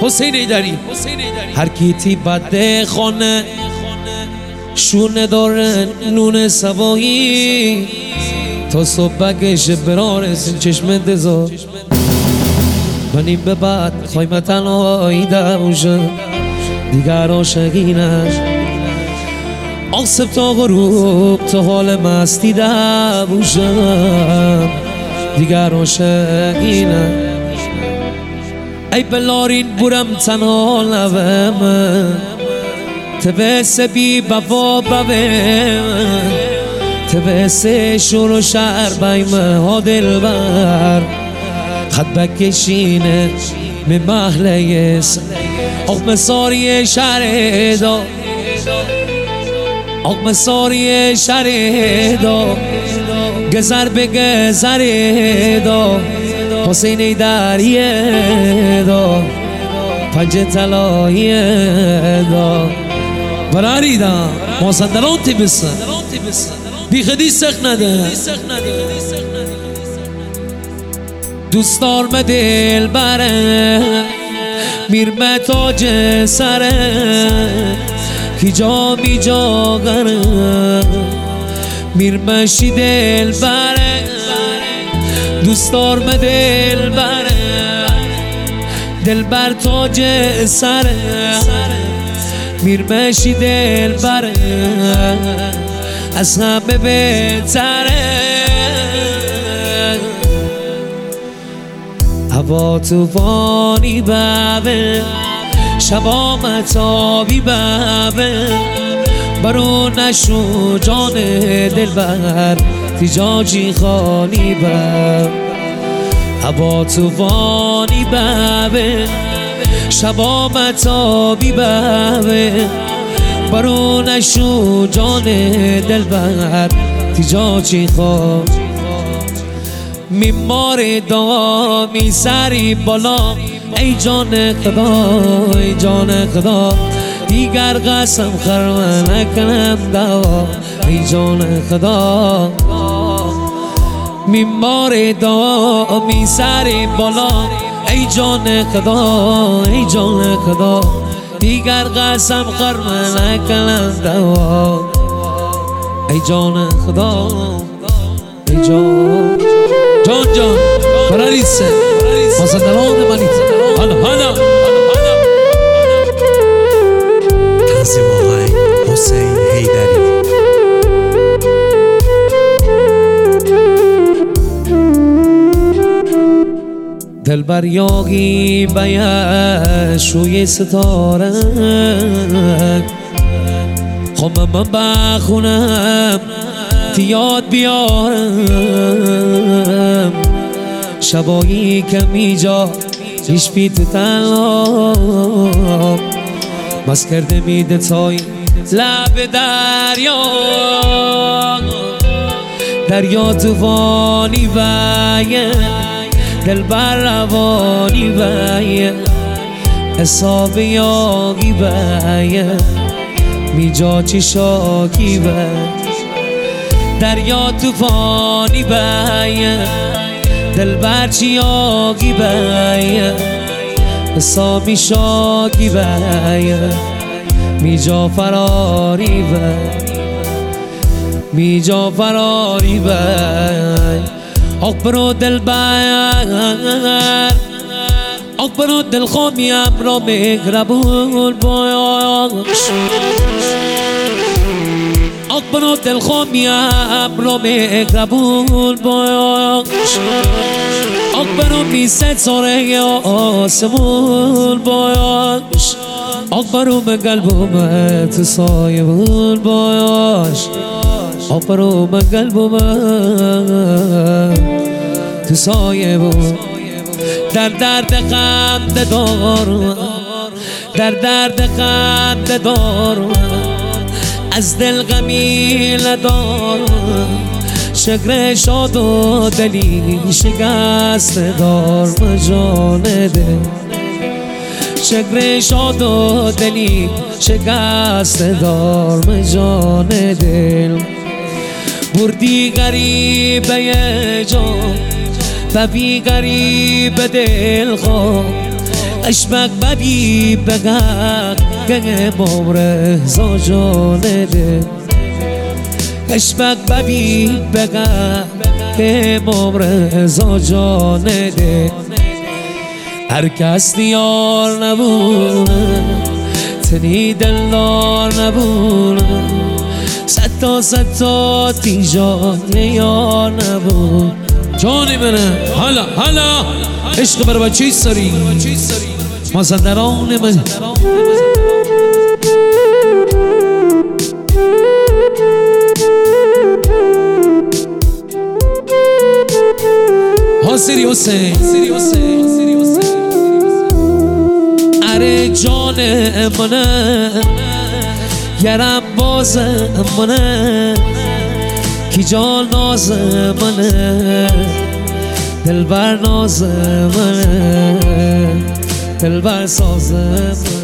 حسین ایدری. هر کیتی بده خانه شونه داره نون سوایی تا صبح بگش برارسین چشم دزا منیم به بعد خواهیم تنهایی دوشم دیگر عاشقینش آصف تا غروب تا حال مستی دوشم دیگر عاشقینش ای بلارین برم تنها لبم تبس بی بفا ببم تبس شور و شهر بیمه ها دلبر خط بکشینه می محله آقم ساری شهر دا آقم ساری شهر دا گذر به گذر دا حسین ایدریه دا پنج طلاییه دا براری دا مازندران تی بسن بی خدی سخت نده دوستار به دل بره میرمه تاج سره کی جا می جا گره میرمه شی دل بره دوستار به دل بره دل بر تاج سره میرمه شی دل بره از همه بهتره هوا توفانی ببه شبا متابی ببه برو نشو جان دلبر تیجاجی خالی بب هوا توفانی ببه شبا متابی ببه برو نشو جان دلبر تیجاجی خالی میمار دامی سری بالا ای جان خدا ای جان خدا دیگر قسم خرم نکنم دوا ای جان خدا میمار دامی سری بالا ای جان خدا ای جان خدا دیگر قسم خرم نکنم دوا ای جان خدا ای جان جان براریسه مازندران منی هانا تنظیم آهنگ حسین ایدری. دلبر یاقی بیشوی ستاره خمم من بخونم یاد بیارم شبایی که میجا پیش بی تو تنها بس کرده میده تای لب دریا توفانی بیه دل بر روانی بیه حساب یاقی بیه میجا چی شاکی بیه دریا توفانی بیه دل برچی آگی بیه حسابی شاکی بیه میجا فراری بیه میجا فراری بیه آق برو دل بیر آق برو دل خومیم را مگربون باش آق برو دل خومیم را مگربون باش آق برو بی ستاره آسمون باش آق برو به قلبم تو سایمون باش آق برو به قلبم تو سایمون در درد غم دارم در درد غم دارم از دل غمی ندارم شکر شاد و دلی شکست دارم جان دل شکر شاد و دلی شکست دارم جان دل بردی غریبه جان و بی غریب دل خواه اشبك ببي بقاك مبره زوجونه اشبك ببي بقاك مبره زوجونه هر کس دیار نبونه تنی دلدار نبونه صد تا تیجان یار نبونه جانی منه حالا عشق بر بچه سری مازندران من حاضری حسین اره جان منه گرم باز منه کی جان ناز منه دلبر ناز منه دلبر ساز منه